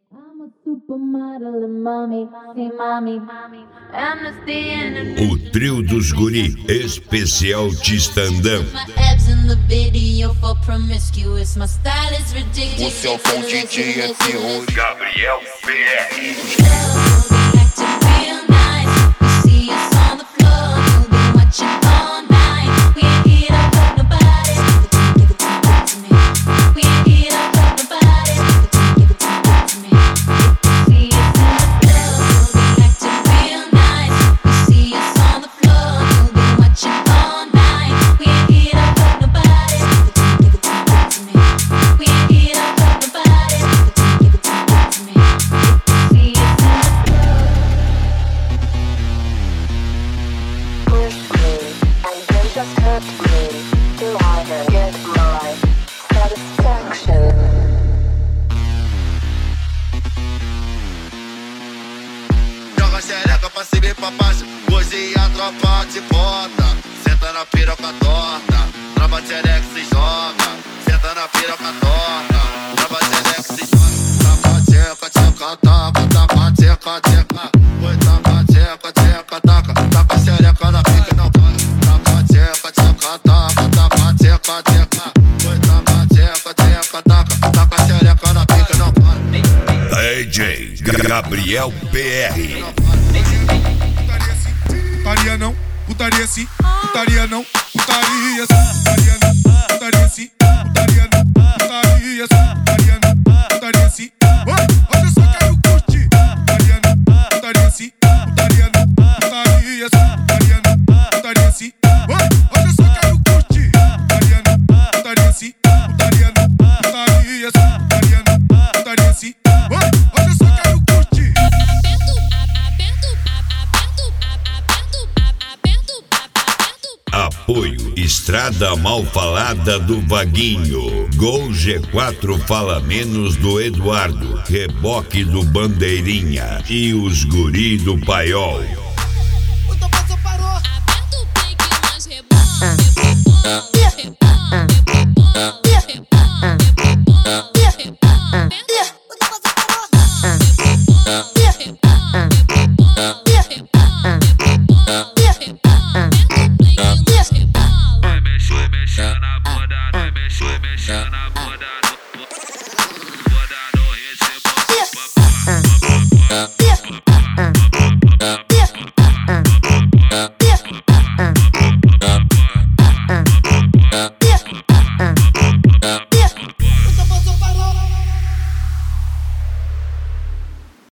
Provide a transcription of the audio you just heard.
O trio dos guri, especial Tistandão. O seu som DJ é terror. Gabriel PR. Joga xereca pra cima e pra baixo, hoje a tropa de bota. Senta na piroca torta, tropa de xereca se joga. Senta na piroca torta, tropa de xereca se joga. Taca, tcheca, tcheca, taca, taca, tcheca, tcheca. Oi, taca, tcheca, tcheca, taca, taca xereca na pica não para. Taca, tcheca, tcheca, taca, taca, tcheca, tcheca. Oi, taca, tcheca, tcheca, taca, taca xereca na pica não para. DJ Gabriel PR. Putaria não, putaria sim, putaria não, putaria sim, putaria não, putaria sim, putaria não, putaria sim, putaria não, putaria sim. Hoje eu só quero curtir. Putaria não, putaria sim, putaria não, putaria sim, putaria não, putaria sim. Hoje eu só quero curtir. Putaria não, putaria sim, putaria não, putaria sim, putaria não, putaria sim. Hoje eu só quero curtir. Apoio Estrada Mal Falada do Vaguinho. Gol G4 Fala Menos do Eduardo. Reboque do Bandeirinha. E os guri do Paiol. O Topazo parou. Aperta o play que nós rebola, rebola, rebola.